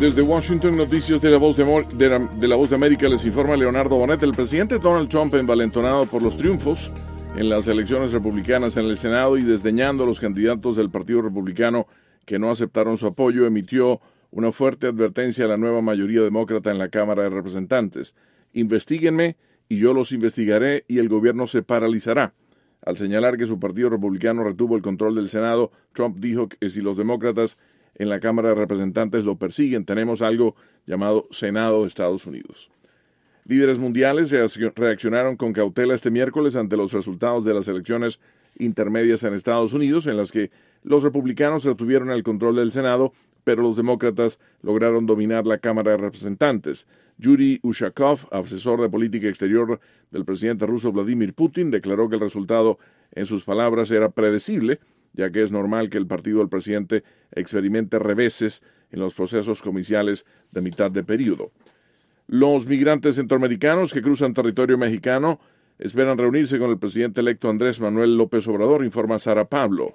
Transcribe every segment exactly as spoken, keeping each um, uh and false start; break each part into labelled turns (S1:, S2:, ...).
S1: Desde Washington, noticias de la, voz de, de, la, de la Voz de América, les informa Leonardo Bonet. El presidente Donald Trump, envalentonado por los triunfos en las elecciones republicanas en el Senado y desdeñando a los candidatos del Partido Republicano que no aceptaron su apoyo, emitió una fuerte advertencia a la nueva mayoría demócrata en la Cámara de Representantes. Investíguenme y yo los investigaré y el gobierno se paralizará. Al señalar que su partido republicano retuvo el control del Senado, Trump dijo que si los demócratas en la Cámara de Representantes lo persiguen, tenemos algo llamado Senado de Estados Unidos. Líderes mundiales reaccionaron con cautela este miércoles ante los resultados de las elecciones intermedias en Estados Unidos, en las que los republicanos retuvieron el control del Senado, pero los demócratas lograron dominar la Cámara de Representantes. Yuri Ushakov, asesor de política exterior del presidente ruso Vladimir Putin, declaró que el resultado, en sus palabras, era predecible, ya que es normal que el partido del presidente experimente reveses en los procesos comiciales de mitad de período. Los migrantes centroamericanos que cruzan territorio mexicano esperan reunirse con el presidente electo Andrés Manuel López Obrador, informa Sara Pablo.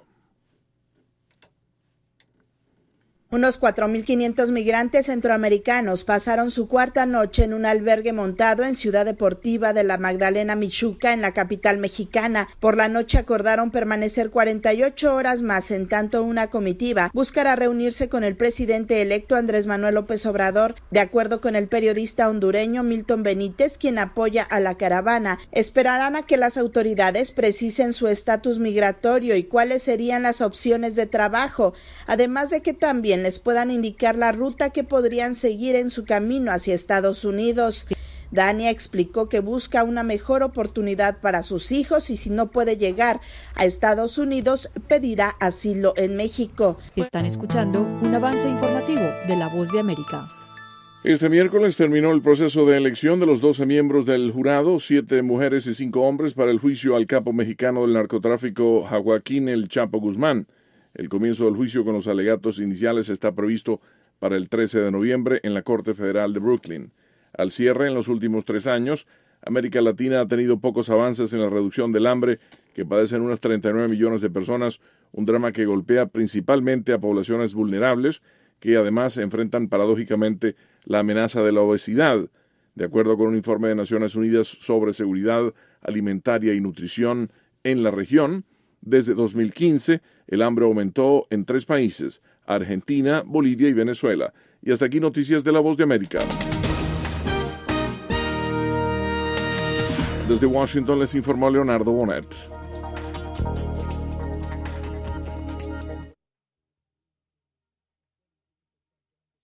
S2: Unos cuatro mil quinientos migrantes centroamericanos pasaron su cuarta noche en un albergue montado en Ciudad Deportiva de la Magdalena Mixhuca, en la capital mexicana. Por la noche acordaron permanecer cuarenta y ocho horas más, en tanto una comitiva buscará reunirse con el presidente electo Andrés Manuel López Obrador. De acuerdo con el periodista hondureño Milton Benítez, quien apoya a la caravana, esperarán a que las autoridades precisen su estatus migratorio y cuáles serían las opciones de trabajo, además de que también les puedan indicar la ruta que podrían seguir en su camino hacia Estados Unidos. Dania explicó que busca una mejor oportunidad para sus hijos y si no puede llegar a Estados Unidos, pedirá asilo en México.
S3: Están escuchando un avance informativo de La Voz de América.
S1: Este miércoles terminó el proceso de elección de los doce miembros del jurado, siete mujeres y cinco hombres, para el juicio al capo mexicano del narcotráfico Joaquín El Chapo Guzmán. El comienzo del juicio con los alegatos iniciales está previsto para el trece de noviembre en la Corte Federal de Brooklyn. Al cierre, en los últimos tres años, América Latina ha tenido pocos avances en la reducción del hambre que padecen unos treinta y nueve millones de personas, un drama que golpea principalmente a poblaciones vulnerables que además enfrentan paradójicamente la amenaza de la obesidad. De acuerdo con un informe de Naciones Unidas sobre seguridad alimentaria y nutrición en la región, desde dos mil quince, el hambre aumentó en tres países, Argentina, Bolivia y Venezuela. Y hasta aquí noticias de La Voz de América. Desde Washington les informó Leonardo Bonet.